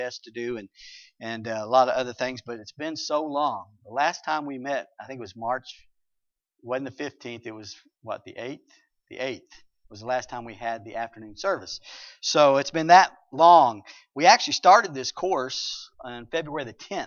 to do and a lot of other things. But it's been so long. The last time we met, I think it was March. It wasn't the 15th. It was what, the 8th? The 8th was the last time we had the afternoon service. So it's been that long. We actually started this course on February the 10th,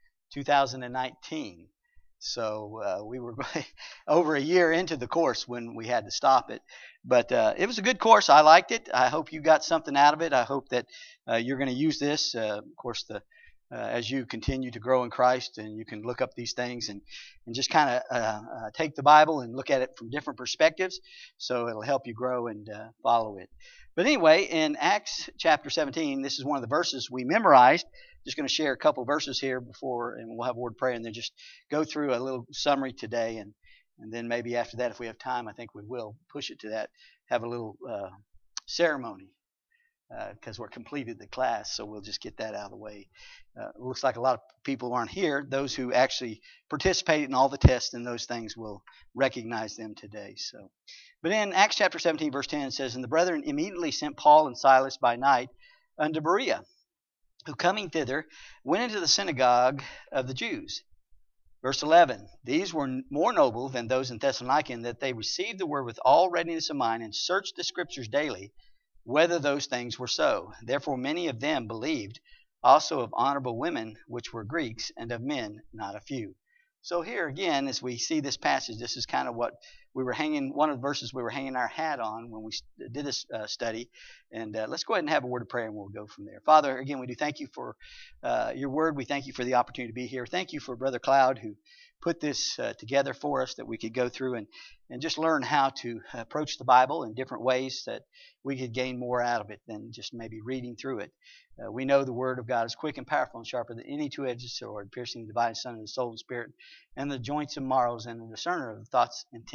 2019. So we were over a year into the course when we had to stop it. But it was a good course. I liked it. I hope you got something out of it. I hope that you're going to use this. Of course, as you continue to grow in Christ, and you can look up these things and just kind of take the Bible and look at it from different perspectives. So it'll help you grow and follow it. But anyway, in Acts chapter 17, this is one of the verses we memorized. Just going to share a couple verses here before, and we'll have a word of prayer, and then just go through a little summary today, and then maybe after that, if we have time, I think we will push it to that, have a little ceremony, because we're completed the class, so we'll just get that out of the way. It looks like a lot of people aren't here. Those who actually participated in all the tests and those things will recognize them today. So, but in Acts chapter 17, verse 10, it says, "And the brethren immediately sent Paul and Silas by night unto Berea, who coming thither went into the synagogue of the Jews." Verse 11, "These were more noble than those in Thessalonica, in that they received the word with all readiness of mind, and searched the scriptures daily, whether those things were so. Therefore many of them believed, also of honorable women, which were Greeks, and of men not a few." So here again, as we see this passage, this is kind of what we were one of the verses we were hanging our hat on when we did this study. And let's go ahead and have a word of prayer, and we'll go from there. Father, again, we do thank you for your word. We thank you for the opportunity to be here. Thank you for Brother Cloud, who put this together for us, that we could go through and just learn how to approach the Bible in different ways, that we could gain more out of it than just maybe reading through it. We know the Word of God is quick and powerful and sharper than any two-edged sword, piercing the dividing asunder of the soul and spirit, and the joints and marrows, and the discerner of the thoughts and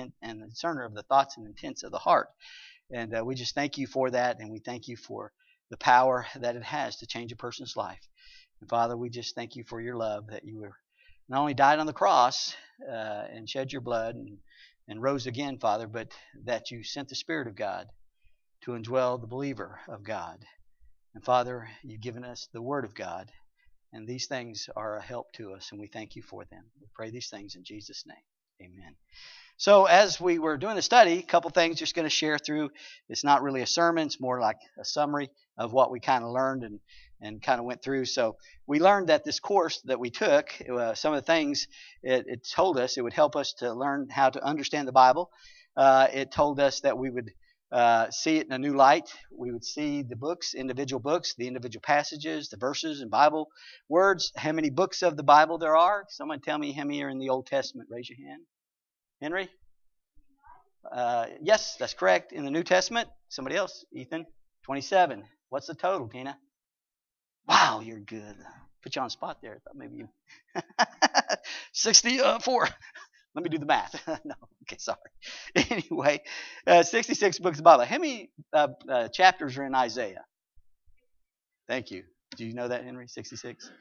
intents of the heart. And we just thank you for that, and we thank you for the power that it has to change a person's life. And Father, we just thank you for your love, that you were not only died on the cross and shed your blood and rose again, Father, but that you sent the Spirit of God to indwell the believer of God. And Father, you've given us the Word of God, and these things are a help to us, and we thank you for them. We pray these things in Jesus' name. Amen. So as we were doing the study, a couple things just going to share through. It's not really a sermon. It's more like a summary of what we kind of learned and kind of went through. So we learned that this course that we took, some of the things it told us, it would help us to learn how to understand the Bible. It told us that we would see it in a new light. We would see the books, individual books, the individual passages, the verses and Bible words, how many books of the Bible there are. Someone tell me how many are in the Old Testament. Raise your hand. Henry? Yes, that's correct. In the New Testament? Somebody else? Ethan? 27. What's the total, Tina? Wow, you're good. Put you on the spot there. I thought maybe you... 64. Let me do the math. No, okay, sorry. Anyway, 66 books of the Bible. How many chapters are in Isaiah? Thank you. Do you know that, Henry? 66?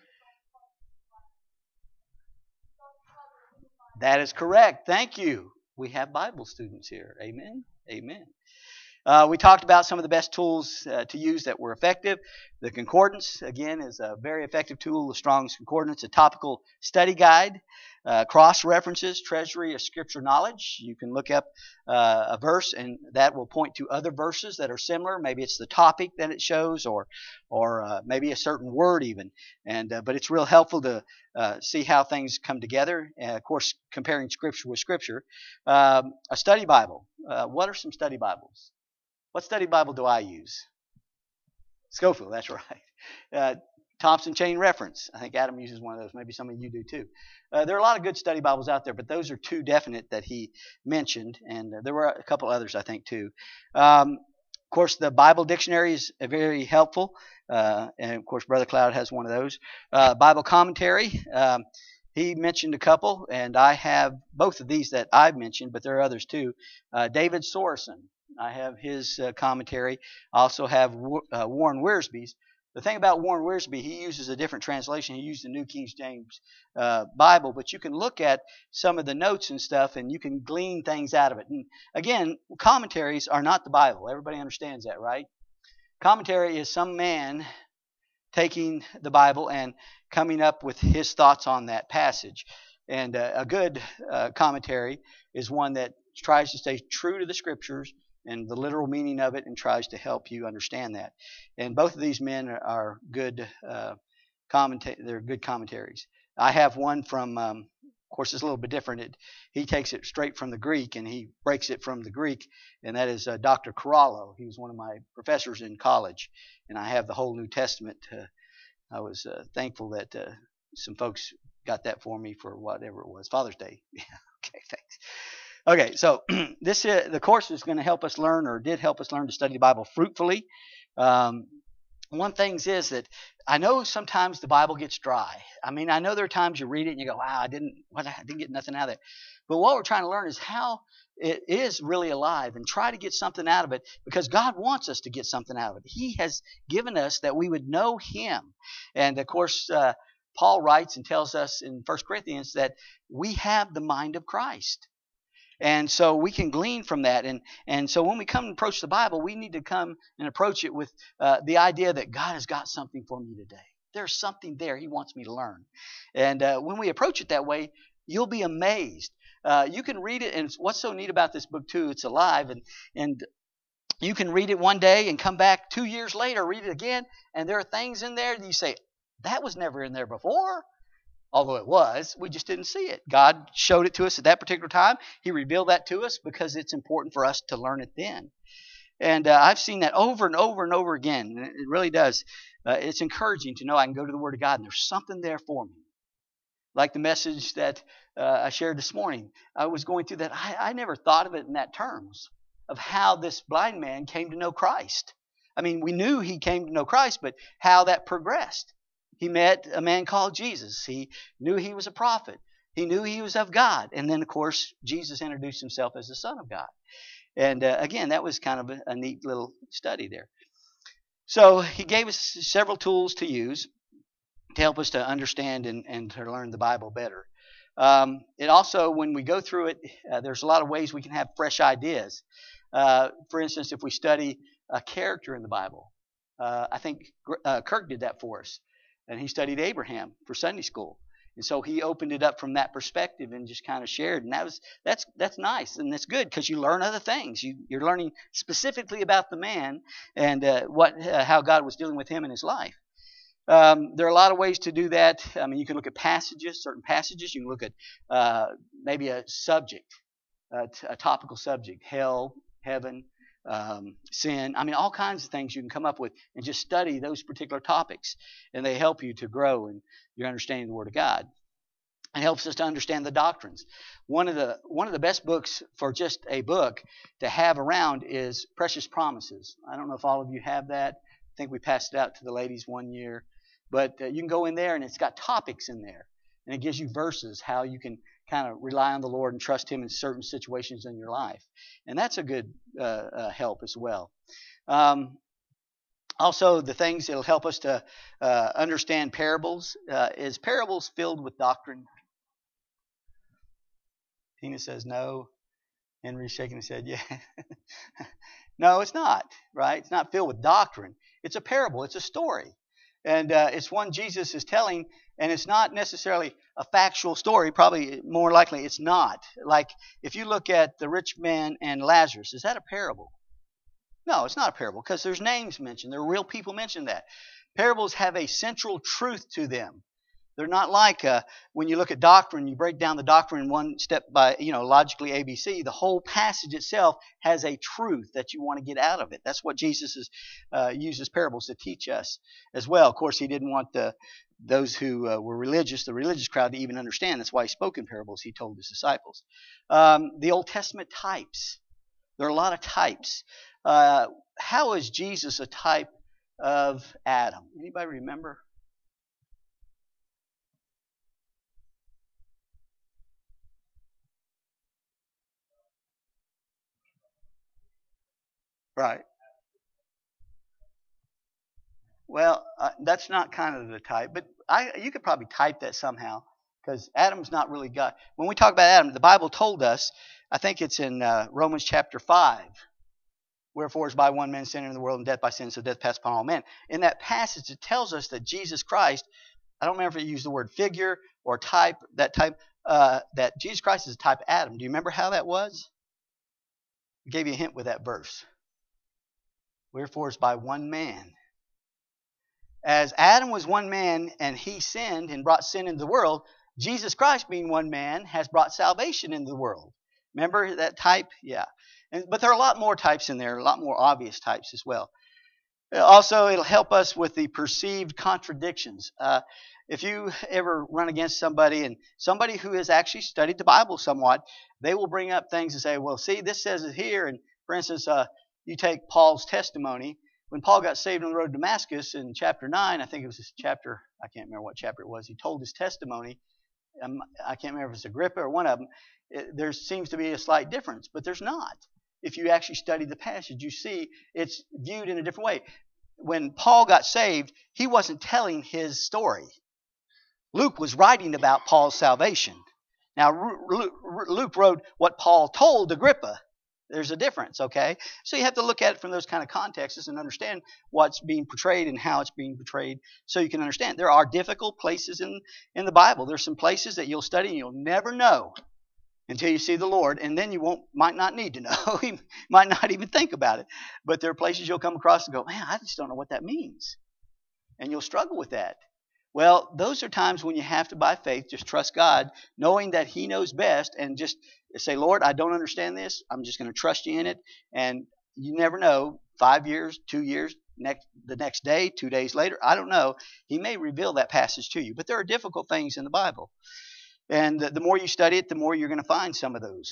That is correct. Thank you. We have Bible students here. Amen. Amen. We talked about some of the best tools to use that were effective. The Concordance, again, is a very effective tool. The Strong's Concordance, a topical study guide. Cross-references, treasury of scripture knowledge. You can look up a verse, and that will point to other verses that are similar. Maybe it's the topic that it shows, or maybe a certain word even. But it's real helpful to see how things come together. Of course, comparing Scripture with Scripture. A study Bible. What are some study Bibles? What study Bible do I use? Scofield, that's right. Thompson Chain Reference. I think Adam uses one of those. Maybe some of you do too. There are a lot of good study Bibles out there, but those are two definite that he mentioned, and there were a couple others, I think, too. Of course, the Bible Dictionary is very helpful, and of course, Brother Cloud has one of those. Bible Commentary. He mentioned a couple, and I have both of these that I've mentioned, but there are others too. David Sorensen. I have his commentary. I also have Warren Wiersbe's. The thing about Warren Wiersbe, he uses a different translation. He used the New King James Bible, but you can look at some of the notes and stuff, and you can glean things out of it. And again, commentaries are not the Bible. Everybody understands that, right? Commentary is some man taking the Bible and coming up with his thoughts on that passage. And a good commentary is one that tries to stay true to the Scriptures and the literal meaning of it, and tries to help you understand that. And both of these men are good they're good commentaries. I have one from, of course, it's a little bit different. He takes it straight from the Greek and he breaks it from the Greek, and that is Dr. Corallo. He was one of my professors in college, and I have the whole New Testament. I was thankful that some folks got that for me for whatever it was, Father's Day. Yeah, okay, thanks. Okay, so this the course is going to help us learn, or did help us learn, to study the Bible fruitfully. One thing is that I know sometimes the Bible gets dry. I mean, I know there are times you read it and you go, wow, I didn't get nothing out of it. But what we're trying to learn is how it is really alive, and try to get something out of it, because God wants us to get something out of it. He has given us that we would know Him. And of course, Paul writes and tells us in 1 Corinthians that we have the mind of Christ. And so we can glean from that. And so when we come and approach the Bible, we need to come and approach it with the idea that God has got something for me today. There's something there He wants me to learn. And when we approach it that way, you'll be amazed. You can read it, and what's so neat about this book too, it's alive, and you can read it one day and come back 2 years later, read it again, and there are things in there that you say, that was never in there before. Although it was, we just didn't see it. God showed it to us at that particular time. He revealed that to us because it's important for us to learn it then. And I've seen that over and over and over again. And it really does. It's encouraging to know I can go to the Word of God and there's something there for me. Like the message that I shared this morning. I was going through that. I never thought of it in that terms, of how this blind man came to know Christ. I mean, we knew he came to know Christ, but how that progressed. He met a man called Jesus. He knew he was a prophet. He knew he was of God. And then, of course, Jesus introduced himself as the Son of God. And again, that was kind of a neat little study there. So he gave us several tools to use to help us to understand and to learn the Bible better. It also, when we go through it, there's a lot of ways we can have fresh ideas. For instance, if we study a character in the Bible, I think Kirk did that for us. And he studied Abraham for Sunday school. And so he opened it up from that perspective and just kind of shared. And that's nice, and that's good, because you learn other things. You're learning specifically about the man and how God was dealing with him in his life. There are a lot of ways to do that. I mean, you can look at certain passages. You can look at maybe a subject, a topical subject, hell, heaven, sin. I mean, all kinds of things you can come up with and just study those particular topics, and they help you to grow in your understanding of the Word of God. It helps us to understand the doctrines. One of the best books for just a book to have around is Precious Promises. I don't know if all of you have that. I think we passed it out to the ladies one year, but you can go in there and it's got topics in there, and it gives you verses how you can kind of rely on the Lord and trust Him in certain situations in your life. And that's a good help as well. Also, the things that will help us to understand parables is parables filled with doctrine. Tina says no. Henry's shaking his head, yeah. No, it's not, right? It's not filled with doctrine. It's a parable. It's a story. And it's one Jesus is telling, and it's not necessarily a factual story. Probably more likely it's not. Like if you look at the rich man and Lazarus, is that a parable? No, it's not a parable, because there's names mentioned. There are real people mentioned that. Parables have a central truth to them. They're not like when you look at doctrine, you break down the doctrine one step by, logically ABC. The whole passage itself has a truth that you want to get out of it. That's what Jesus uses parables to teach us as well. Of course, He didn't want those who were religious, the religious crowd, to even understand. That's why He spoke in parables. He told His disciples. The Old Testament types. There are a lot of types. How is Jesus a type of Adam? Anybody remember? Right. Well, that's not kind of the type, but you could probably type that somehow, because Adam's not really God. When we talk about Adam, the Bible told us, I think it's in Romans chapter 5, Wherefore is by one man sin in the world, and death by sin, so death passed upon all men. In that passage, it tells us that Jesus Christ, I don't remember if it used the word figure or type, that Jesus Christ is a type of Adam. Do you remember how that was? I gave you a hint with that verse. Wherefore is by one man. As Adam was one man and he sinned and brought sin into the world, Jesus Christ, being one man, has brought salvation into the world. Remember that type? Yeah. But there are a lot more types in there, a lot more obvious types as well. Also, it'll help us with the perceived contradictions. If you ever run against somebody, and somebody who has actually studied the Bible somewhat, they will bring up things and say, well, see, this says it here. And for instance, you take Paul's testimony. When Paul got saved on the road to Damascus in chapter 9, I think it was this chapter, I can't remember what chapter it was, he told his testimony. I can't remember if it's Agrippa or one of them. There seems to be a slight difference, but there's not. If you actually study the passage, you see it's viewed in a different way. When Paul got saved, he wasn't telling his story. Luke was writing about Paul's salvation. Now, Luke wrote what Paul told Agrippa. There's a difference, okay? So you have to look at it from those kind of contexts and understand what's being portrayed and how it's being portrayed so you can understand. There are difficult places in the Bible. There's some places that you'll study and you'll never know until you see the Lord, and then you might not need to know. You might not even think about it. But there are places you'll come across and go, man, I just don't know what that means. And you'll struggle with that. Well, those are times when you have to, by faith, just trust God, knowing that He knows best, and just say, Lord, I don't understand this. I'm just going to trust you in it. And you never know, 5 years, 2 years, the next day, 2 days later, I don't know. He may reveal that passage to you. But there are difficult things in the Bible. And the more you study it, the more you're going to find some of those.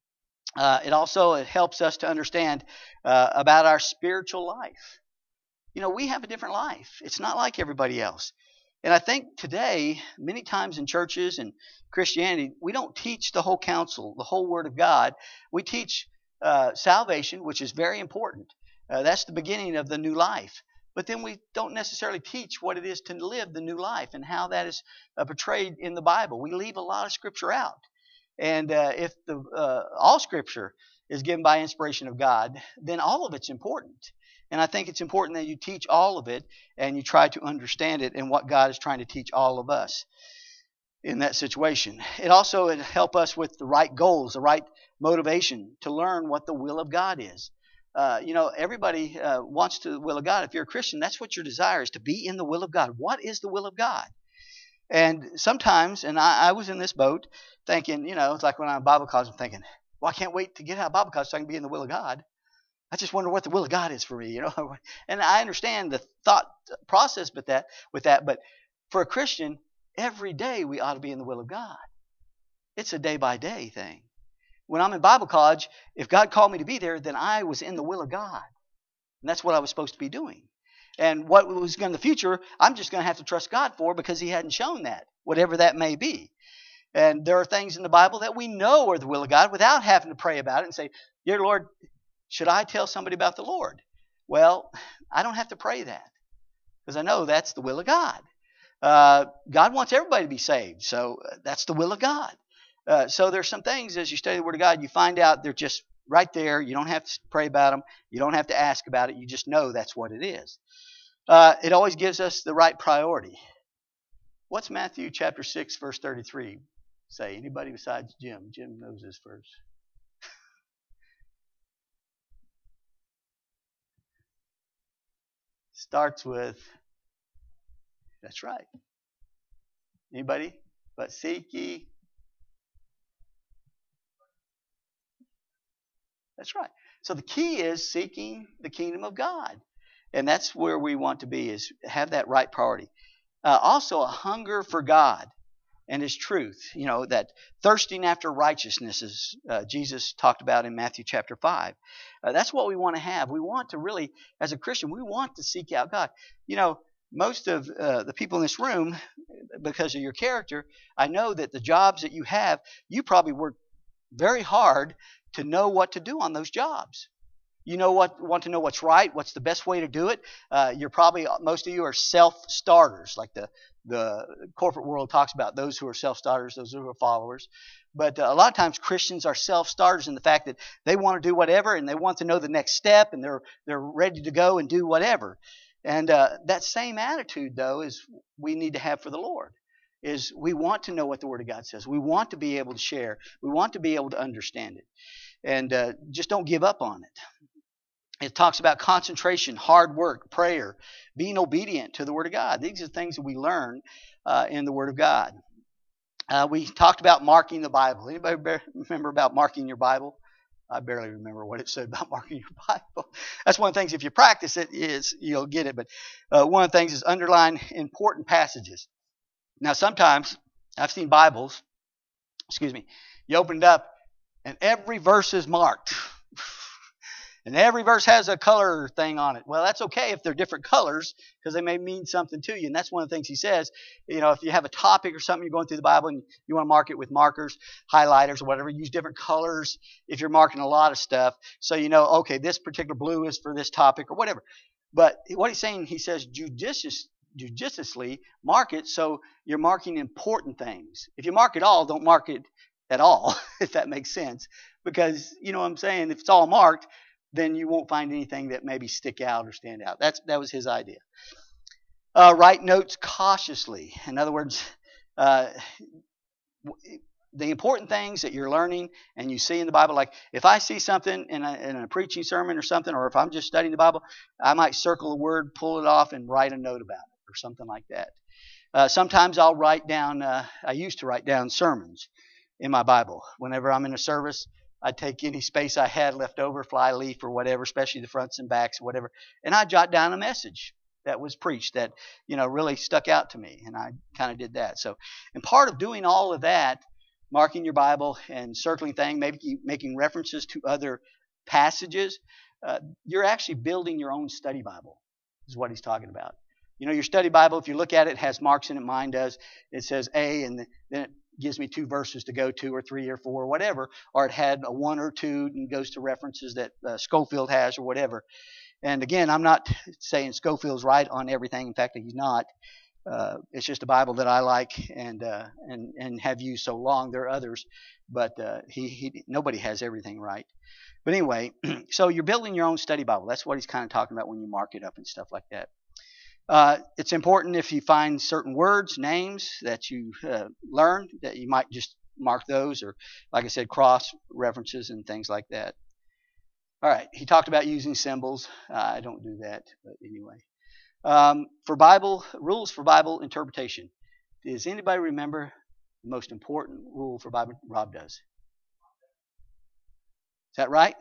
It helps us to understand about our spiritual life. You know, we have a different life. It's not like everybody else. And I think today, many times in churches and Christianity, we don't teach the whole counsel, the whole Word of God. We teach salvation, which is very important. That's the beginning of the new life. But then we don't necessarily teach what it is to live the new life and how that is portrayed in the Bible. We leave a lot of Scripture out. And if all Scripture is given by inspiration of God, then all of it's important. And I think it's important that you teach all of it and you try to understand it and what God is trying to teach all of us in that situation. It'll help us with the right goals, the right motivation to learn what the will of God is. Everybody wants the will of God. If you're a Christian, that's what your desire is, to be in the will of God. What is the will of God? And sometimes, and I was in this boat thinking, it's like when I'm in Bible college, I'm thinking, well, I can't wait to get out of Bible college so I can be in the will of God. I just wonder what the will of God is for me, And I understand the thought process with that. But for a Christian, every day we ought to be in the will of God. It's a day-by-day thing. When I'm in Bible college, if God called me to be there, then I was in the will of God. And that's what I was supposed to be doing. And what was going in the future, I'm just going to have to trust God for because He hadn't shown that, whatever that may be. And there are things in the Bible that we know are the will of God without having to pray about it and say, Dear Lord, should I tell somebody about the Lord? Well, I don't have to pray that because I know that's the will of God. God wants everybody to be saved, so that's the will of God. So there's some things as you study the Word of God, you find out they're just right there. You don't have to pray about them. You don't have to ask about it. You just know that's what it is. It always gives us the right priority. What's Matthew chapter 6, verse 33 say? Anybody besides Jim? Jim knows this verse. Starts with, that's right. Anybody? But seek ye. That's right. So the key is seeking the kingdom of God. And that's where we want to be, is have that right priority. Also a hunger for God and His truth. That thirsting after righteousness, as Jesus talked about in Matthew chapter 5. That's what we want to have. We want to really, as a Christian, we want to seek out God. Most of the people in this room, because of your character, I know that the jobs that you have, you probably work very hard to know what to do on those jobs. You want to know what's right, what's the best way to do it. Most of you are self-starters, like the corporate world talks about those who are self-starters, those who are followers. But a lot of times Christians are self-starters in the fact that they want to do whatever and they want to know the next step and they're ready to go and do whatever. And that same attitude, though, is we need to have for the Lord. Is we want to know what the Word of God says. We want to be able to share. We want to be able to understand it. And just don't give up on it. It talks about concentration, hard work, prayer, being obedient to the Word of God. These are things that we learn in the Word of God. We talked about marking the Bible. Anybody remember about marking your Bible? I barely remember what it said about marking your Bible. That's one of the things, if you practice it, you'll get it. But one of the things is underline important passages. Now, sometimes I've seen Bibles, you open it up and every verse is marked. And every verse has a color thing on it. Well, that's okay if they're different colors because they may mean something to you. And that's one of the things he says. If you have a topic or something, you're going through the Bible and you want to mark it with markers, highlighters, or whatever, use different colors if you're marking a lot of stuff. So you know, okay, this particular blue is for this topic or whatever. But what he's saying, he says judiciously mark it so you're marking important things. If you mark it all, don't mark it at all, if that makes sense. Because, you know what I'm saying, if it's all marked, then you won't find anything that maybe stick out or stand out. That was his idea. Write notes cautiously. In other words, the important things that you're learning and you see in the Bible, like if I see something in a preaching sermon or something, or if I'm just studying the Bible, I might circle a word, pull it off, and write a note about it or something like that. Sometimes I'll write down, I used to write down sermons in my Bible. Whenever I'm in a service, I'd take any space I had left over, fly leaf or whatever, especially the fronts and backs or whatever, and I'd jot down a message that was preached that, really stuck out to me, and I kind of did that. So, and part of doing all of that, marking your Bible and circling things, maybe making references to other passages, you're actually building your own study Bible, is what he's talking about. Your study Bible, if you look at it, has marks in it. Mine does. It says A, and then it gives me 2 verses to go to, or 3 or 4, or whatever. Or it had a 1 or 2 and goes to references that Scofield has or whatever. And again, I'm not saying Scofield's right on everything. In fact, he's not. It's just a Bible that I like and have used so long. There are others, but nobody has everything right. But anyway, so you're building your own study Bible. That's what he's kind of talking about when you mark it up and stuff like that. It's important if you find certain words, names that you learn, that you might just mark those, or like I said, cross references and things like that. All right, he talked about using symbols. I don't do that, but anyway. Rules for Bible interpretation. Does anybody remember the most important rule for Bible? Rob does. Is that right?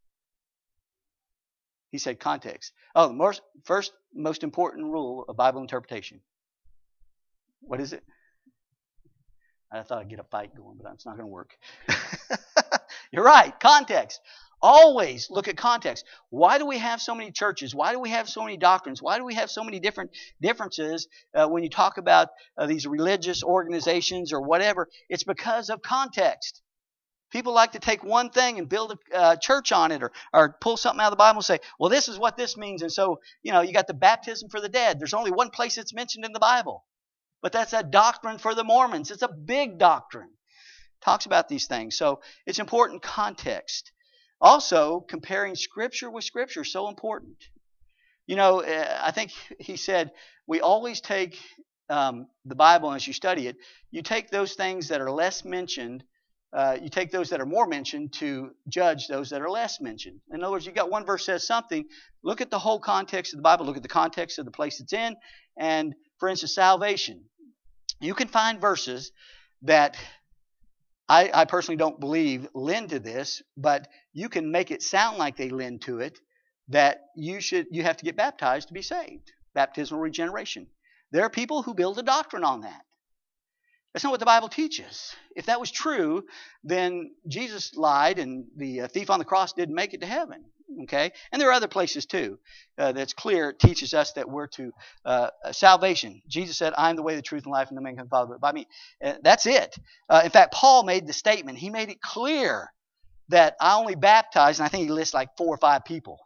He said context. Oh, the first most important rule of Bible interpretation. What is it? I thought I'd get a fight going, but it's not going to work. You're right. Context. Always look at context. Why do we have so many churches? Why do we have so many doctrines? Why do we have so many different differences when you talk about these religious organizations or whatever? It's because of context. People like to take one thing and build a church on it, or pull something out of the Bible and say, well, this is what this means. And so, you got the baptism for the dead. There's only one place it's mentioned in the Bible. But that's a doctrine for the Mormons. It's a big doctrine. It talks about these things. So it's important context. Also, comparing Scripture with Scripture is so important. I think he said, we always take the Bible, and as you study it, you take those things that are less mentioned. You take those that are more mentioned to judge those that are less mentioned. In other words, you got one verse says something. Look at the whole context of the Bible. Look at the context of the place it's in. And, for instance, salvation. You can find verses that I personally don't believe lend to this, but you can make it sound like they lend to it, that you have to get baptized to be saved. Baptismal regeneration. There are people who build a doctrine on that. That's not what the Bible teaches. If that was true, then Jesus lied and the thief on the cross didn't make it to heaven. Okay? And there are other places too that's clear. It teaches us that we're to salvation. Jesus said, I am the way, the truth, and life, and no man can come to the Father but by me. That's it. In fact, Paul made the statement. He made it clear that I only baptize, and I think he lists like 4 or 5 people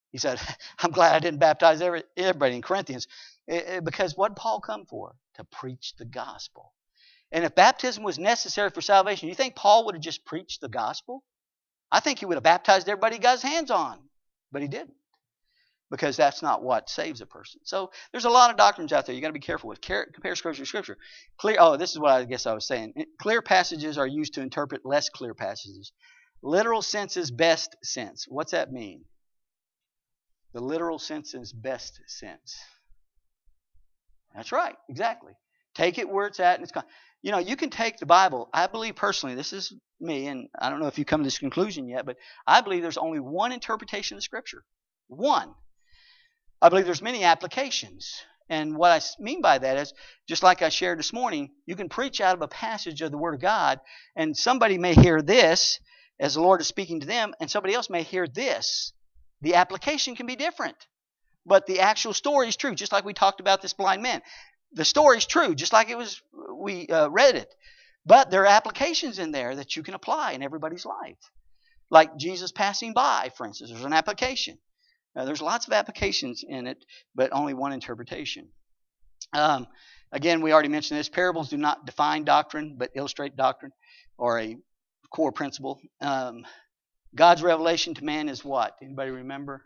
He said, I'm glad I didn't baptize everybody in Corinthians. Because what did Paul come for? To preach the gospel. And if baptism was necessary for salvation, you think Paul would have just preached the gospel? I think he would have baptized everybody he got his hands on. But he didn't. Because that's not what saves a person. So there's a lot of doctrines out there you got to be careful with. Compare Scripture to Scripture. This is what I guess I was saying. Clear passages are used to interpret less clear passages. Literal sense is best sense. What's that mean? The literal sense is best sense. That's right, exactly. Take it where it's at. And you can take the Bible. I believe personally, this is me, and I don't know if you come to this conclusion yet, but I believe there's only one interpretation of Scripture. One. I believe there's many applications. And what I mean by that is, just like I shared this morning, you can preach out of a passage of the Word of God, and somebody may hear this as the Lord is speaking to them, and somebody else may hear this. The application can be different. But the actual story is true, just like we talked about this blind man. The story is true, just like we read it. But there are applications in there that you can apply in everybody's life. Like Jesus passing by, for instance. There's an application. There's lots of applications in it, but only one interpretation. Again, we already mentioned this. Parables do not define doctrine, but illustrate doctrine or a core principle. God's revelation to man is what? Anybody remember?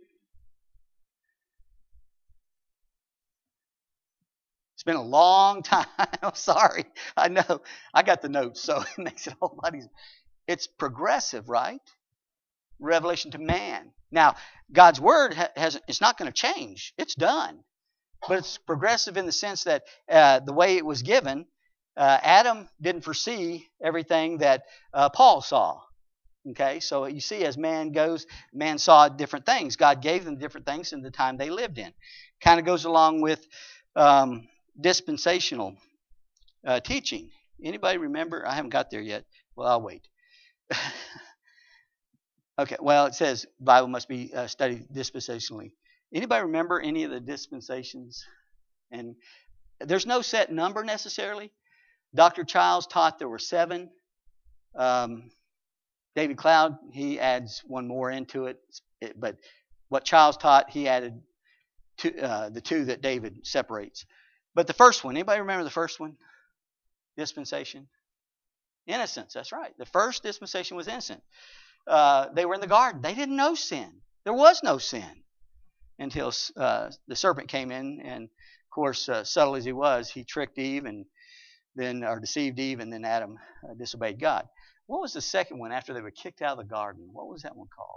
It's been a long time. I'm sorry. I know. I got the notes, so it makes it a whole lot easier. It's progressive, right? Revelation to man. Now, God's word it's not going to change. It's done. But it's progressive in the sense that the way it was given, Adam didn't foresee everything that Paul saw. Okay, so you see, as man goes, man saw different things. God gave them different things in the time they lived in. Kind of goes along with dispensational teaching. Anybody remember? I haven't got there yet. Well, I'll wait. Okay, well, it says the Bible must be studied dispensationally. Anybody remember any of the dispensations? And there's no set number necessarily. Dr. Childs taught there were 7. David Cloud, he adds one more into it. But what Childs taught, he added the 2 that David separates. But the first one, anybody remember the first one? Dispensation? Innocence, that's right. The first dispensation was innocent. They were in the garden. They didn't know sin. There was no sin until the serpent came in, and of course, subtle as he was, he tricked Eve or deceived Eve, and then Adam disobeyed God. What was the second one after they were kicked out of the garden? What was that one called?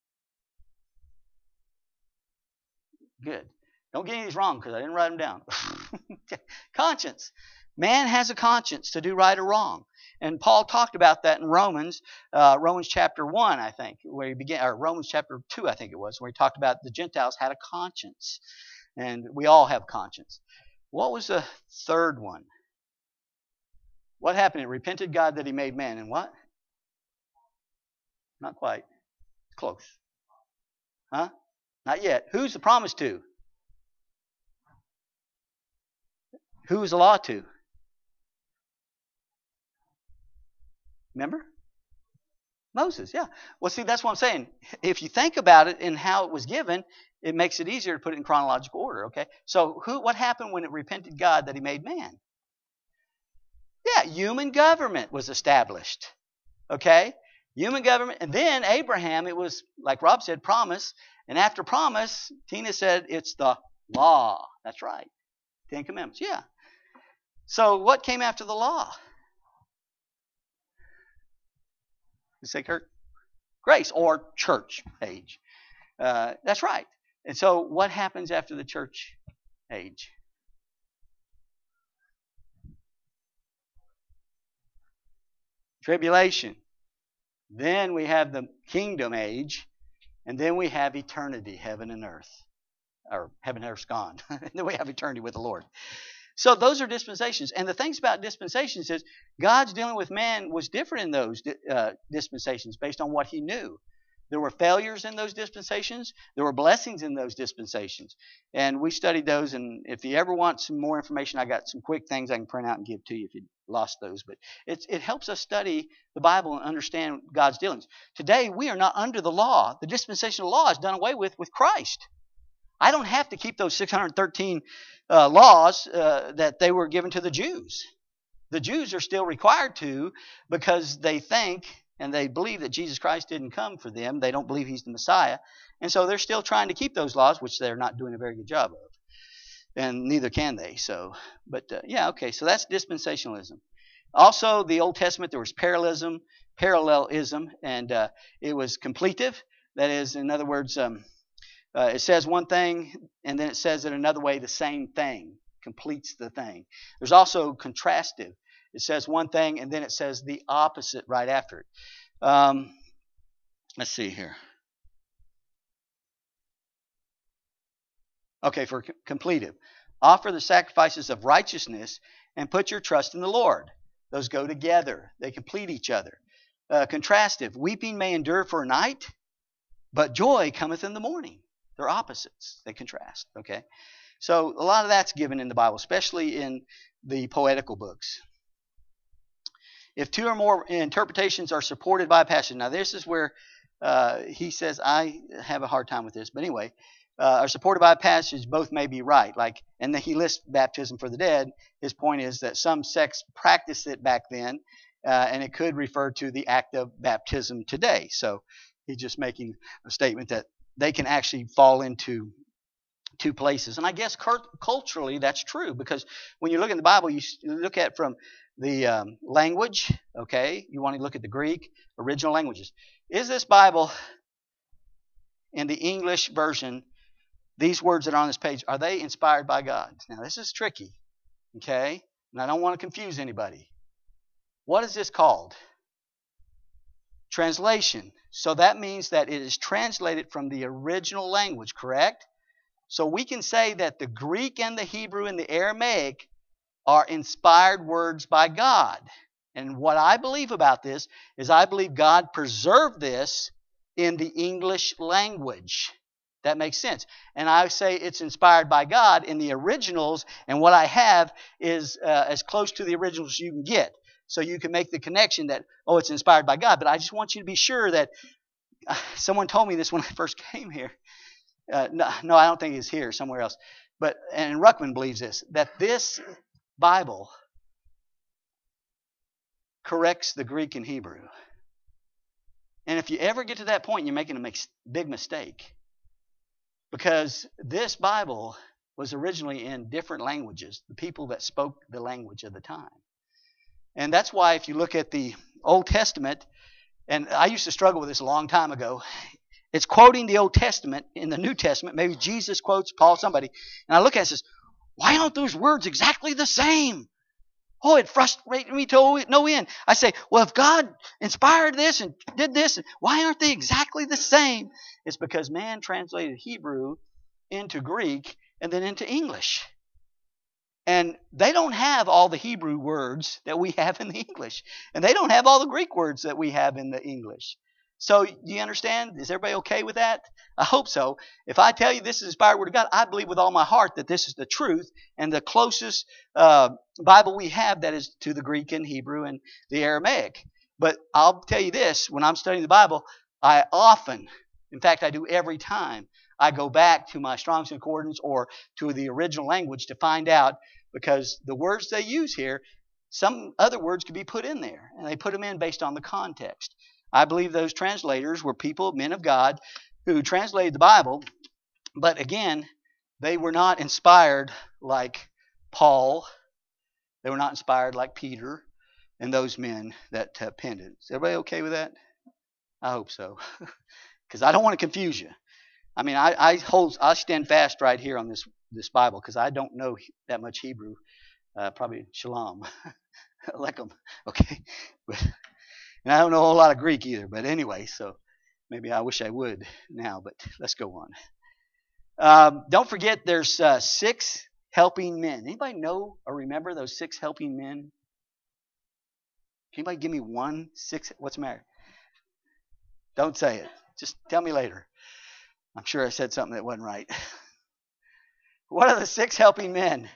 Good. Don't get any of these wrong because I didn't write them down. Conscience. Man has a conscience to do right or wrong. And Paul talked about that in Romans chapter 1, I think, where he began, or Romans chapter 2, I think it was, where he talked about the Gentiles had a conscience. And we all have conscience. What was the third one? What happened? It repented God that he made man. And what? Not quite. Close. Huh? Not yet. Who's the promise to? Who is the law to? Remember? Moses, yeah. Well, see, that's what I'm saying. If you think about it and how it was given, it makes it easier to put it in chronological order, okay? So what happened when it repented God that he made man? Yeah, human government was established, okay? Human government. And then Abraham, it was, like Rob said, promise. And after promise, Tina said it's the law. That's right. 10 Commandments, yeah. So what came after the law? You say, Kurt? Grace or church age. That's right. And so what happens after the church age? Tribulation. Then we have the kingdom age. And then we have eternity, heaven and earth. Or heaven and earth's gone. And then we have eternity with the Lord. So those are dispensations. And the things about dispensations is God's dealing with man was different in those dispensations based on what he knew. There were failures in those dispensations. There were blessings in those dispensations. And we studied those. And if you ever want some more information, I got some quick things I can print out and give to you if you lost those. But it helps us study the Bible and understand God's dealings. Today, we are not under the law. The dispensational law is done away with Christ. I don't have to keep those 613 laws that they were given to the Jews. The Jews are still required to, because they think and they believe that Jesus Christ didn't come for them. They don't believe He's the Messiah. And so they're still trying to keep those laws, which they're not doing a very good job of. And neither can they. So that's dispensationalism. Also, the Old Testament, there was parallelism, and it was completive. That is, in other words, it says one thing, and then it says it another way, the same thing, completes the thing. There's also contrastive. It says one thing, and then it says the opposite right after it. Let's see here. Okay, for completive. Offer the sacrifices of righteousness and put your trust in the Lord. Those go together. They complete each other. Contrastive. Weeping may endure for a night, but joy cometh in the morning. They're opposites. They contrast. Okay? So a lot of that's given in the Bible, especially in the poetical books. If two or more interpretations are supported by a passage. Now this is where he says, I have a hard time with this. But anyway, are supported by a passage, both may be right. And then he lists baptism for the dead. His point is that some sects practiced it back then, and it could refer to the act of baptism today. So he's just making a statement that they can actually fall into two places. And I guess culturally that's true, because when you look in the Bible, you look at from the language, okay? You want to look at the Greek, original languages. Is this Bible in the English version, these words that are on this page, are they inspired by God? Now this is tricky, okay? And I don't want to confuse anybody. What is this called? Translation. So that means that it is translated from the original language, correct? So we can say that the Greek and the Hebrew and the Aramaic are inspired words by God. And what I believe about this is I believe God preserved this in the English language. That makes sense. And I say it's inspired by God in the originals, and what I have is as close to the originals as you can get. So you can make the connection that, it's inspired by God. But I just want you to be sure that someone told me this when I first came here. No, I don't think it's here, somewhere else. And Ruckman believes this, that this Bible corrects the Greek and Hebrew. And if you ever get to that point, you're making a big mistake. Because this Bible was originally in different languages, the people that spoke the language of the time. And that's why if you look at the Old Testament, and I used to struggle with this a long time ago, it's quoting the Old Testament in the New Testament. Maybe Jesus quotes Paul, somebody. And I look at it and says, why aren't those words exactly the same? It frustrated me to no end. I say, well, if God inspired this and did this, why aren't they exactly the same? It's because man translated Hebrew into Greek and then into English. And they don't have all the Hebrew words that we have in the English. And they don't have all the Greek words that we have in the English. So, do you understand? Is everybody okay with that? I hope so. If I tell you this is inspired word of God, I believe with all my heart that this is the truth and the closest Bible we have that is to the Greek and Hebrew and the Aramaic. But I'll tell you this, when I'm studying the Bible, I often, in fact I do every time, I go back to my Strong's Concordance or to the original language to find out, because the words they use here, some other words could be put in there, and they put them in based on the context. I believe those translators were people, men of God, who translated the Bible, but again, they were not inspired like Paul. They were not inspired like Peter and those men that penned it. Is everybody okay with that? I hope so, because I don't want to confuse you. I mean, I stand fast right here on this Bible because I don't know that much Hebrew. Probably shalom, lechem, okay. And I don't know a whole lot of Greek either. But anyway, so maybe I wish I would now. But let's go on. Don't forget, there's 6 helping men. Anybody know or remember those 6 helping men? Can anybody give me 1, 6? What's the matter? Don't say it. Just tell me later. I'm sure I said something that wasn't right. What are the 6 helping men?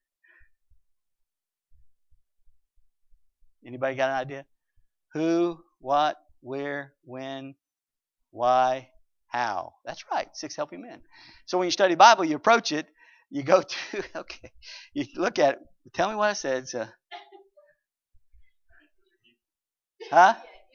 Anybody got an idea? Who, what, where, when, why, how. That's right, 6 helping men. So when you study the Bible, you approach it, you go to, okay, you look at it. Tell me what I said. So. Huh?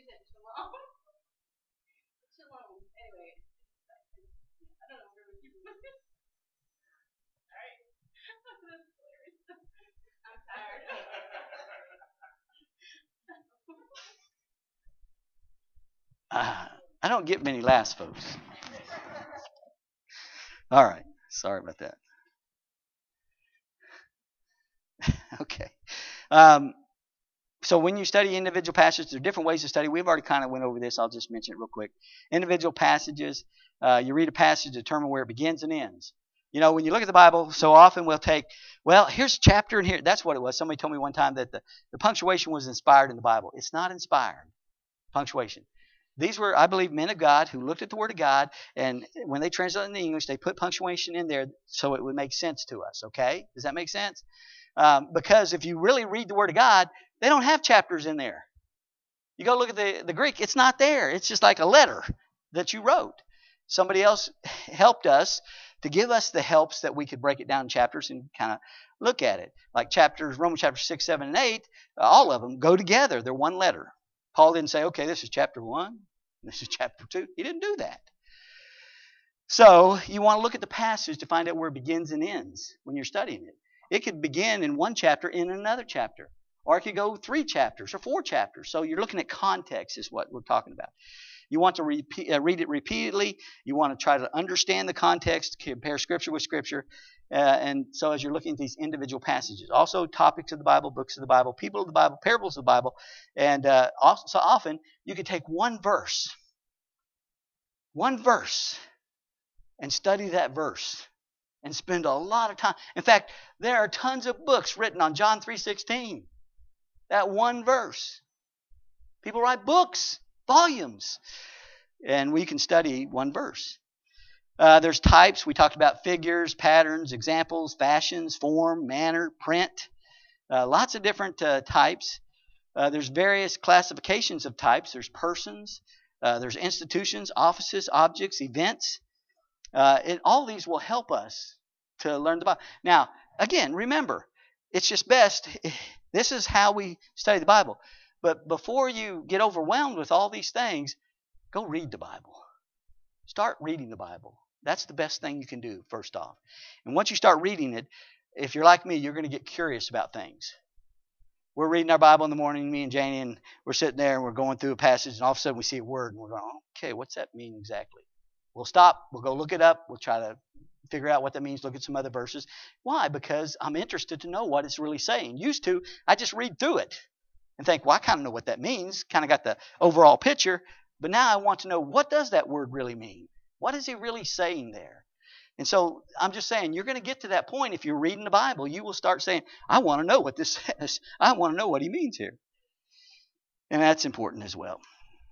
I don't get many laughs, folks. All right. Sorry about that. Okay. So when you study individual passages, there are different ways to study. We've already kind of went over this. I'll just mention it real quick. Individual passages. You read a passage to determine where it begins and ends. You know, when you look at the Bible, so often we'll take, well, here's a chapter and here. That's what it was. Somebody told me one time that the punctuation was inspired in the Bible. It's not inspired. Punctuation. These were, I believe, men of God who looked at the Word of God, and when they translated it into English, they put punctuation in there so it would make sense to us, okay? Does that make sense? Because if you really read the Word of God, they don't have chapters in there. You go look at the Greek, it's not there. It's just like a letter that you wrote. Somebody else helped us to give us the helps that we could break it down in chapters and kind of look at it. Like Romans chapters 6, 7, and 8, all of them go together. They're one letter. Paul didn't say, okay, this is chapter 1, this is chapter 2. He didn't do that. So you want to look at the passage to find out where it begins and ends when you're studying it. It could begin in one chapter in another chapter. Or it could go 3 chapters or 4 chapters. So you're looking at context is what we're talking about. You want to read it repeatedly. You want to try to understand the context, compare Scripture with Scripture. And so as you're looking at these individual passages. Also topics of the Bible, books of the Bible, people of the Bible, parables of the Bible. And so often you could take one verse, and study that verse. And spend a lot of time. In fact, there are tons of books written on John 3:16. That one verse. People write books, volumes. And we can study one verse. There's types. We talked about figures, patterns, examples, fashions, form, manner, print. Lots of different types. There's various classifications of types. There's persons. There's institutions, offices, objects, events. All these will help us to learn the Bible. Now, again, remember, it's just best. This is how we study the Bible. But before you get overwhelmed with all these things, go read the Bible. Start reading the Bible. That's the best thing you can do, first off. And once you start reading it, if you're like me, you're going to get curious about things. We're reading our Bible in the morning, me and Janie, and we're sitting there and we're going through a passage, and all of a sudden we see a word, and we're going, okay, what's that mean exactly? We'll stop. We'll go look it up. We'll try to figure out what that means, look at some other verses. Why? Because I'm interested to know what it's really saying. Used to, I just read through it and think, well, I kind of know what that means. Kind of got the overall picture. But now I want to know, what does that word really mean? What is he really saying there? And so I'm just saying, you're going to get to that point if you're reading the Bible. You will start saying, I want to know what this says. I want to know what he means here. And that's important as well.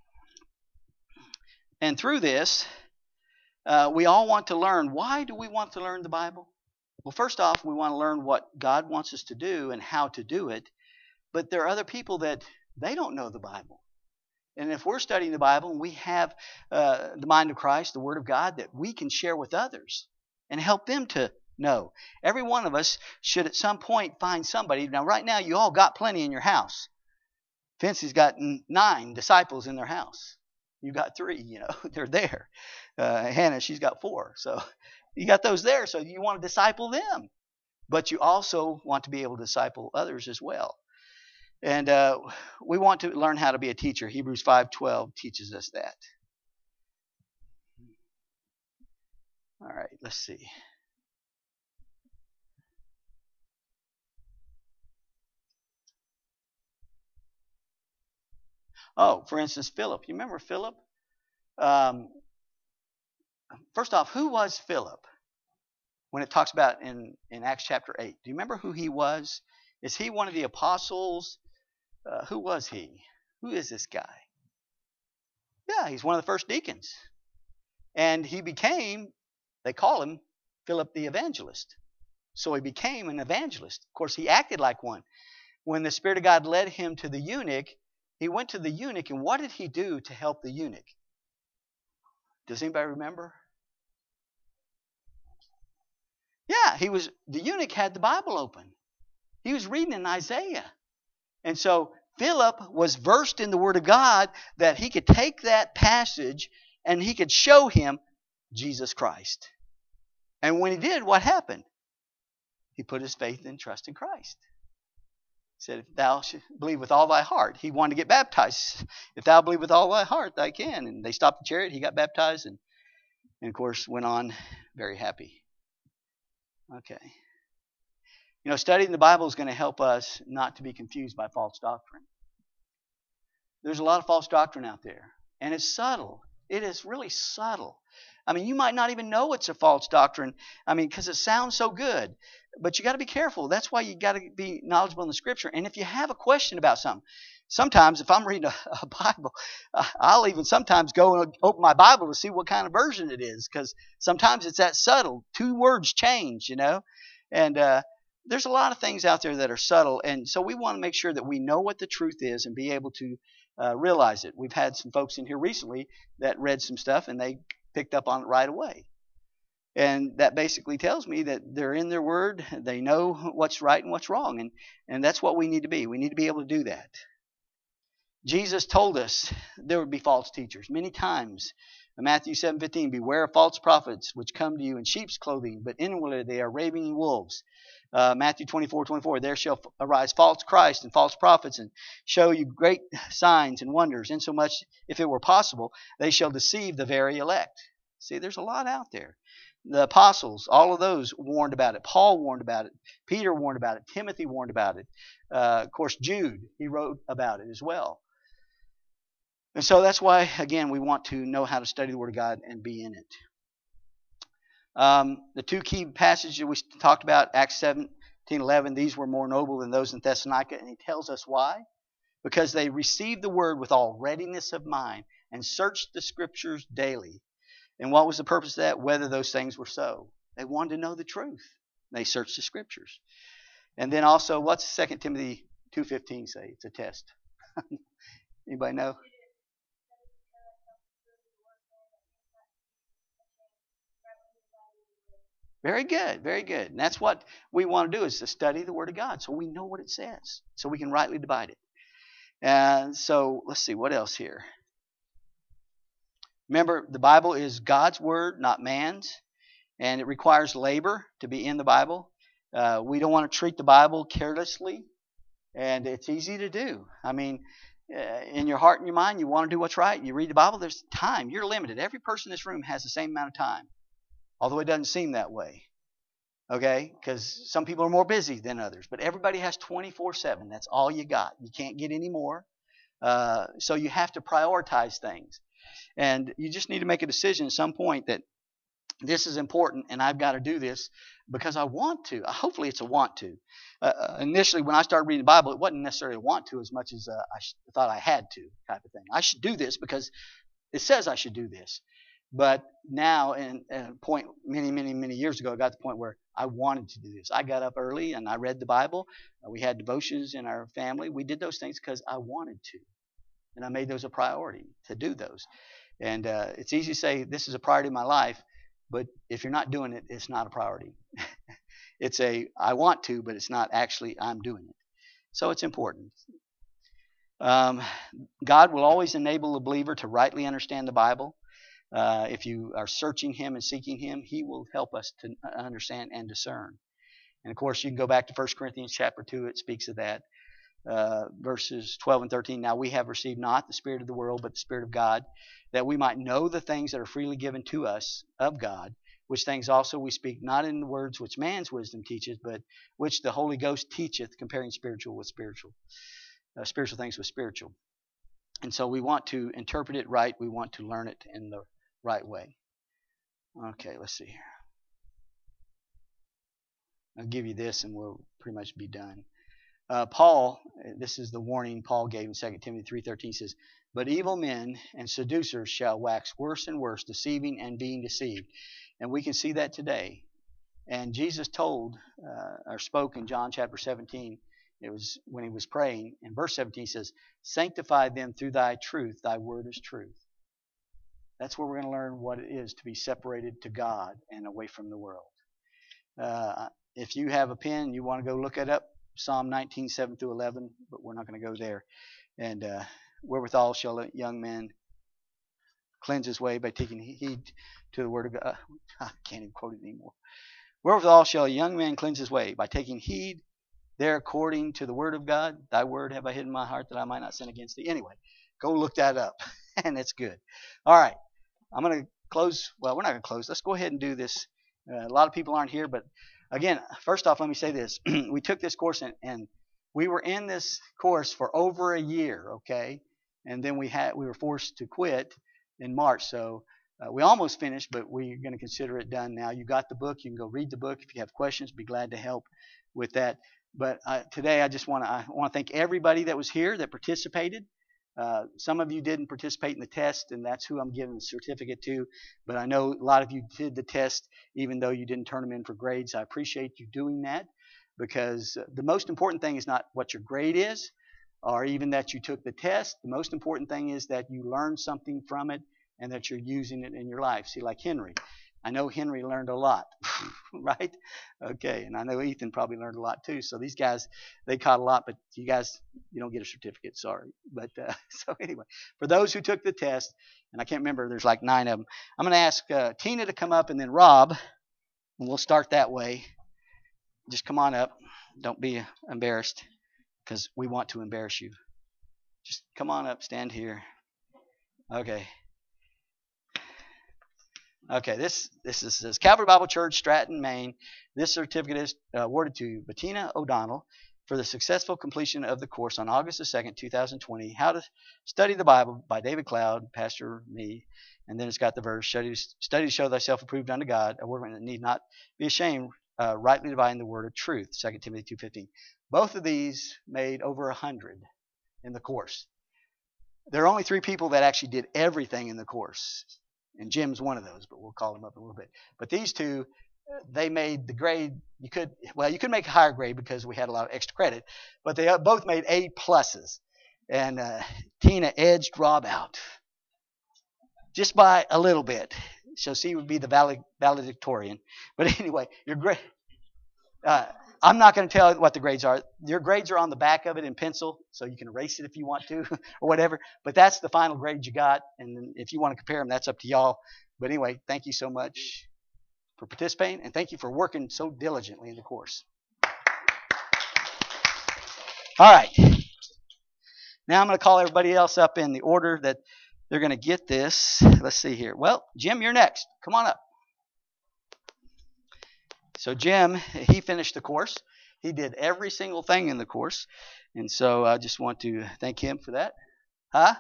And through this, we all want to learn. Why do we want to learn the Bible? Well, first off, we want to learn what God wants us to do and how to do it. But there are other people that they don't know the Bible. And if we're studying the Bible and we have the mind of Christ, the Word of God, that we can share with others and help them to know. Every one of us should at some point find somebody. Now, right now, you all got plenty in your house. Vincey's got 9 disciples in their house. You got 3, they're there. Hannah, she's got 4. So you got those there. So you want to disciple them. But you also want to be able to disciple others as well. And we want to learn how to be a teacher. Hebrews 5:12 teaches us that. All right, let's see. Oh, for instance, Philip. You remember Philip? First off, who was Philip? When it talks about in Acts chapter 8. Do you remember who he was? Is he one of the apostles? Who was he? Who is this guy? Yeah, he's one of the first deacons. And he became, they call him Philip the evangelist. So he became an evangelist. Of course, he acted like one. When the Spirit of God led him to the eunuch, he went to the eunuch, and what did he do to help the eunuch? Does anybody remember? Yeah, the eunuch had the Bible open. He was reading in Isaiah. And so Philip was versed in the Word of God that he could take that passage and he could show him Jesus Christ. And when he did, what happened? He put his faith and trust in Christ. He said, if thou should believe with all thy heart. He wanted to get baptized. If thou believe with all thy heart, thy can. And they stopped the chariot. He got baptized and of course, went on very happy. Okay. Studying the Bible is going to help us not to be confused by false doctrine. There's a lot of false doctrine out there, and it's subtle. It is really subtle. You might not even know it's a false doctrine, because it sounds so good. But you got to be careful. That's why you got to be knowledgeable in the Scripture. And if you have a question about something, sometimes if I'm reading a Bible, I'll even sometimes go and open my Bible to see what kind of version it is, because sometimes it's that subtle. 2 words change, And there's a lot of things out there that are subtle, and so we want to make sure that we know what the truth is and be able to realize it. We've had some folks in here recently that read some stuff, and they picked up on it right away. And that basically tells me that they're in their word, they know what's right and what's wrong, and that's what we need to be. We need to be able to do that. Jesus told us there would be false teachers many times. In Matthew 7:15, beware of false prophets which come to you in sheep's clothing, but inwardly they are ravening wolves. Matthew 24:24, there shall arise false Christ and false prophets, and show you great signs and wonders, insomuch, if it were possible, they shall deceive the very elect. See, there's a lot out there. The apostles, all of those warned about it. Paul warned about it. Peter warned about it. Timothy warned about it. Of course, Jude, he wrote about it as well. And so that's why, again, we want to know how to study the Word of God and be in it. The 2 key passages we talked about, Acts 17:11, these were more noble than those in Thessalonica, and he tells us why. Because they received the Word with all readiness of mind and searched the Scriptures daily. And what was the purpose of that? Whether those things were so. They wanted to know the truth. They searched the Scriptures. And then also, what's 2 Timothy 2:15 say? It's a test. Anybody know? Very good, very good. And that's what we want to do, is to study the Word of God so we know what it says, so we can rightly divide it. And so let's see, what else here? Remember, the Bible is God's Word, not man's, and it requires labor to be in the Bible. We don't want to treat the Bible carelessly, and it's easy to do. In your heart and your mind, you want to do what's right. You read the Bible, there's time. You're limited. Every person in this room has the same amount of time. Although it doesn't seem that way, okay? Because some people are more busy than others. But everybody has 24/7. That's all you got. You can't get any more. So you have to prioritize things. And you just need to make a decision at some point that this is important and I've got to do this because I want to. Hopefully it's a want to. Initially, when I started reading the Bible, it wasn't necessarily a want to as much as I thought I had to type of thing. I should do this because it says I should do this. But now, and a point many years ago, I got to the point where I wanted to do this. I got up early and I read the Bible. We had devotions in our family. We did those things because I wanted to. And I made those a priority to do those. And it's easy to say this is a priority in my life, but if you're not doing it, it's not a priority. It's I want to, but it's not actually I'm doing it. So it's important. God will always enable a believer to rightly understand the Bible. If you are searching Him and seeking Him, He will help us to understand and discern. And of course, you can go back to 1 Corinthians chapter 2. It speaks of that. Verses 12 and 13. Now we have received not the spirit of the world, but the Spirit of God, that we might know the things that are freely given to us of God, which things also we speak, not in the words which man's wisdom teacheth, but which the Holy Ghost teacheth, comparing spiritual with spiritual. Spiritual things with spiritual. And so we want to interpret it right. We want to learn it in the right way. Okay, let's see here. I'll give you this and we'll pretty much be done. Paul, this is the warning Paul gave in 2 Timothy 3:13. He says, But evil men and seducers shall wax worse and worse, deceiving and being deceived. And we can see that today. And Jesus told or spoke in John chapter 17. It was when he was praying. In verse 17 he says, "Sanctify them through thy truth. Thy word is truth." That's where we're going to learn what it is to be separated to God and away from the world. If you have a pen, you want to go look it up, Psalm 19, 7 through 11, but we're not going to go there. And wherewithal shall a young man cleanse his way by taking heed to the word of God. I can't even quote it anymore. Wherewithal shall a young man cleanse his way by taking heed there according to the word of God. Thy word have I hidden in my heart that I might not sin against thee. Anyway, go look that up, and it's good. All right, I'm going to close. Well, we're not going to close. Let's go ahead and do this. A lot of people aren't here, but again, first off, let me say this. We took this course, and we were in this course for over a year, okay? And then we were forced to quit in March, so we almost finished, but we're going to consider it done now. You got the book. You can go read the book. If you have questions, be glad to help with that. But today I just want to thank everybody that was here that participated. Some of you didn't participate in the test, and that's who I'm giving the certificate to. But I know a lot of you did the test, even though you didn't turn them in for grades. I appreciate you doing that, because the most important thing is not what your grade is, or even that you took the test. The most important thing is that you learned something from it and that you're using it in your life. See, like Henry. I know Henry learned a lot, right? Okay, and I know Ethan probably learned a lot too. So these guys, they caught a lot, but you guys, you don't get a certificate, sorry. But so anyway, for those who took the test, and I can't remember, there's like 9 of them. I'm going to ask Tina to come up, and then Rob, and we'll start that way. Just come on up. Don't be embarrassed, because we want to embarrass you. Just come on up, stand here. Okay. Okay, this is Calvary Bible Church, Stratton, Maine. This certificate is awarded to Bettina O'Donnell for the successful completion of the course on August the 2nd, 2020, How to Study the Bible by David Cloud, Pastor me. And then it's got the verse, study to show thyself approved unto God, a workman that need not be ashamed, rightly dividing the word of truth, 2 Timothy 2:15. Both of these made over 100 in the course. There are only 3 people that actually did everything in the course. And Jim's one of those, but we'll call him up in a little bit. But these 2, they made the grade. You could make a higher grade because we had a lot of extra credit, but they both made A pluses. And Tina edged Rob out just by a little bit, so she would be the valedictorian. But anyway, your grade. I'm not going to tell you what the grades are. Your grades are on the back of it in pencil, so you can erase it if you want to or whatever. But that's the final grade you got. And if you want to compare them, that's up to y'all. But anyway, thank you so much for participating, and thank you for working so diligently in the course. All right. Now I'm going to call everybody else up in the order that they're going to get this. Let's see here. Well, Jim, you're next. Come on up. So Jim, he finished the course. He did every single thing in the course. And so I just want to thank him for that. Huh?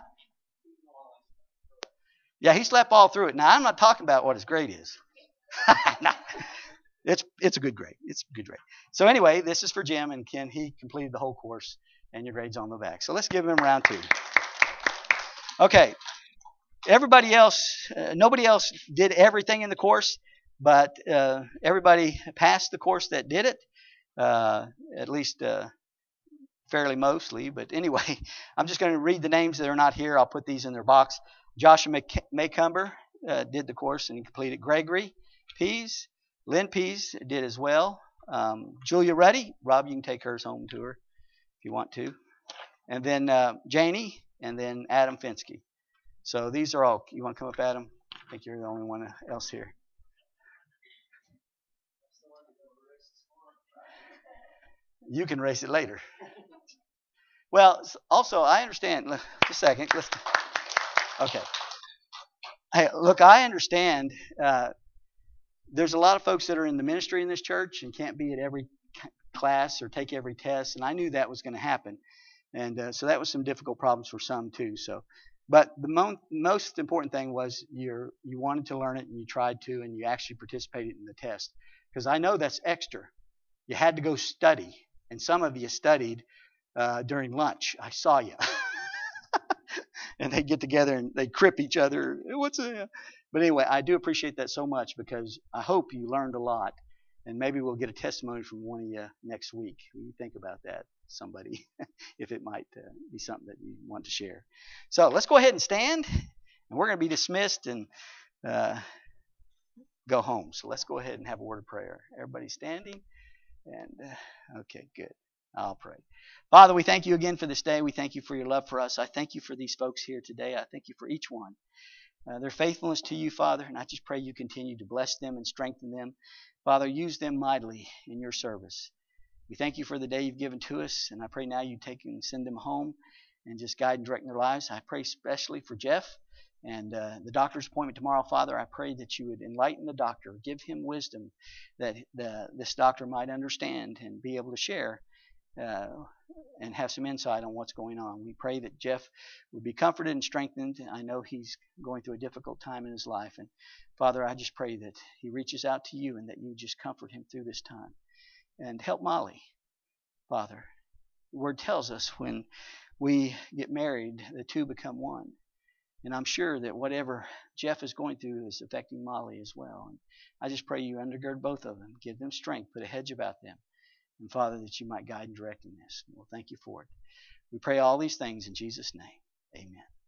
Yeah, he slept all through it. Now, I'm not talking about what his grade is. No. It's a good grade. It's a good grade. So anyway, this is for Jim and Ken. He completed the whole course, and your grade's on the back. So let's give him round 2. Okay. Everybody else, nobody else did everything in the course. But everybody passed the course that did it, at least fairly mostly. But anyway, I'm just going to read the names that are not here. I'll put these in their box. Joshua Maycumber did the course and he completed. Gregory Pease, Lynn Pease did as well. Julia Ruddy, Rob, you can take hers home to her if you want to. And then Janie, and then Adam Finsky. So these are all. You want to come up, Adam? I think you're the only one else here. You can race it later. Well, also, I understand. Just a second. Okay. Hey, look, I understand. There's a lot of folks that are in the ministry in this church and can't be at every class or take every test, and I knew that was going to happen. And so that was some difficult problems for some too. So, but the most important thing was you wanted to learn it and you tried to, and you actually participated in the test. Because I know that's extra. You had to go study. And some of you studied during lunch. I saw you. and they get together and they crip each other. What's that? But anyway, I do appreciate that so much because I hope you learned a lot. And maybe we'll get a testimony from one of you next week. When you think about that, somebody, if it might be something that you want to share. So let's go ahead and stand, and we're going to be dismissed and go home. So let's go ahead and have a word of prayer. Everybody standing? And okay, good. I'll pray. Father, we thank you again for this day. We thank you for your love for us. I thank you for these folks here today. I thank you for each one. Their faithfulness to you, Father, and I just pray you continue to bless them and strengthen them. Father, use them mightily in your service. We thank you for the day you've given to us, and I pray now you take and send them home and just guide and direct their lives. I pray especially for Jeff and the doctor's appointment tomorrow. Father, I pray that you would enlighten the doctor, give him wisdom that this doctor might understand and be able to share and have some insight on what's going on. We pray that Jeff would be comforted and strengthened. I know he's going through a difficult time in his life. And Father, I just pray that he reaches out to you and that you just comfort him through this time. And help Molly, Father. The word tells us when we get married, the two become one. And I'm sure that whatever Jeff is going through is affecting Molly as well. And I just pray you undergird both of them, give them strength, put a hedge about them. And Father, that you might guide and direct in this. We'll thank you for it. We pray all these things in Jesus' name. Amen.